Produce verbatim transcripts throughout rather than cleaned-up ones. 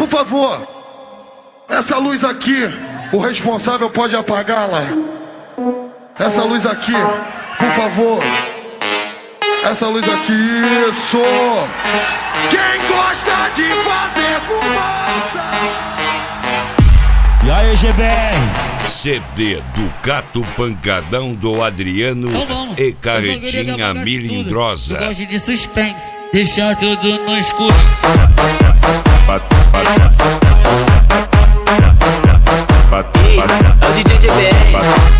por favor, essa luz aqui, o responsável pode apagá-la. Essa luz aqui, por favor. Essa luz aqui, isso. Quem gosta de fazer fumaça? E aí, G B R? C D do Cato Pancadão do Adriano então e Carretinha Milindrosa. Eu gosto de suspense, deixar tudo no escuro. É o D J G B R.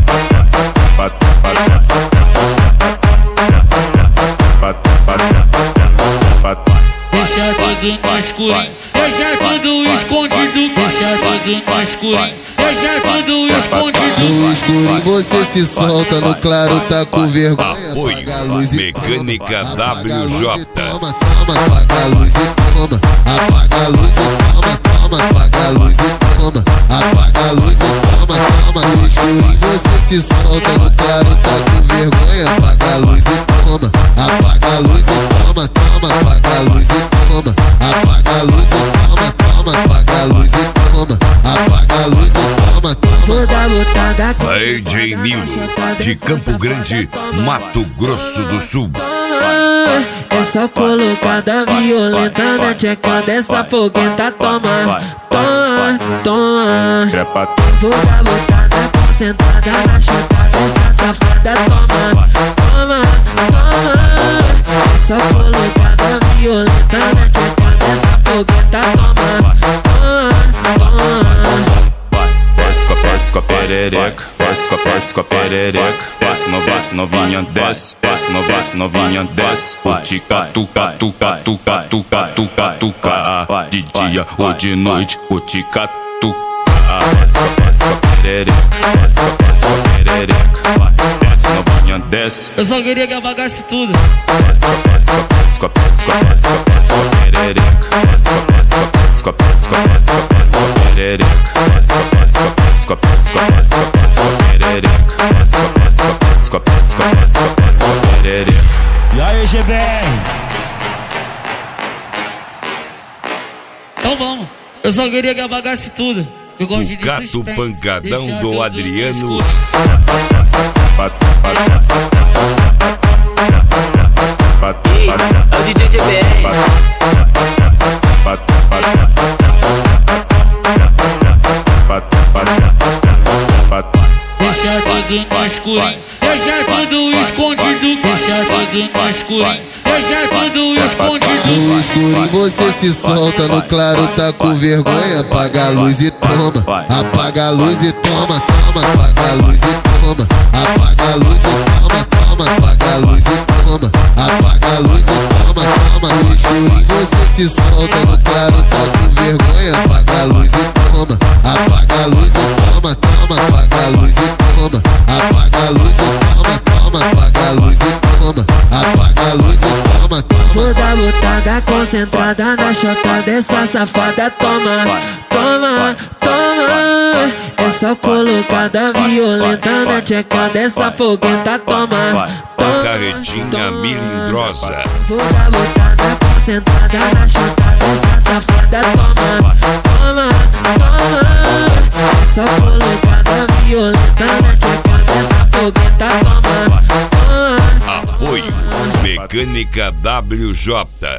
Deixa tudo no escuro, deixa tudo escondido, deixa tudo no escuro, deixa tudo escondido. No escuro você se solta, no claro tá com vergonha. Apoio Mecânica W J. Toma, toma, apaga a luz e toma, apaga a luz e toma, toma, apaga a luz e toma, apaga a luz e toma, toma. No escuro você se solta, no claro tá com vergonha. Apaga a luz e toma, apaga a luz e toma, toma, apaga a luz e toma, apaga a luz e toma, toma, apaga a luz e toma, apaga a luz e toma, toma. Toda lutada com A J Mil de Campo Grande, Mato Grosso do Sul. É só colocada violenta na tcheca dessa foguenta. Toma, toma, toma. Toda lutada concentrada na chata dessa safada. Toma, toma, toma. É só colocada violenta na tcheca dessa foguenta. Toma, toma, toma. Desce com a, desce com a perereca, desce com a, desce com a perereca, desce, no, desce novinha, desce, desce, no, desce novinha, desce. O tica, tuca, tuca, tuca, tuca, tuca, tuca, de dia ou de noite, o tica, tuca. Desce com a, desce com a perereca, desce com a, desce com a perereca, desce novinha, desce. Eu só queria que apagasse tudo. Desce com a, desce com a, desce com a, desce com a, desce com a, desce com a perereca, desce com a, desce com a, desce com a, desce com a, desce com a, desce com a perereca, desce com a, desce com a, desce com a, desce com a, desce com a, desce com a perereca, desce com a, desce com a, desce com a, desce com a, desce com a, desce com a perereca. E aí, G B R? Então vamos. Eu só queria que apagasse tudo. Eu gosto de O Cato suspense, Pancadão deixar do tudo Adriano. no escuro. É o D J G B R. Deixa tudo no escuro, deixa tudo escondido, deixa tudo no escuro, deixa tudo escondido. No escuro você se solta, no claro tá com vergonha. Apaga a luz e toma, apaga a luz e toma, toma, apaga a luz e toma, apaga a luz e toma, toma, apaga a luz e toma, apaga a luz e toma, toma. No escuro você se solta, no claro tá com vergonha. Apaga a luz e toma, apaga a luz e toma, toma, apaga a luz e toma, apaga a luz e toma, toma, apaga a luz e toma, apaga a luz e toma, toma. Toda lutada concentrada na chota dessa safada. Toma, toma, toma. É só colocada violenta na tcheca dessa foguenta. Toma, toma, Carretinha Milindrosa. toda lutada concentrada na chota dessa safada. Toma, toma, toma. É só colocada violenta na tcheca dessa foguenta. Toma, toma. Apoio Mecânica W J.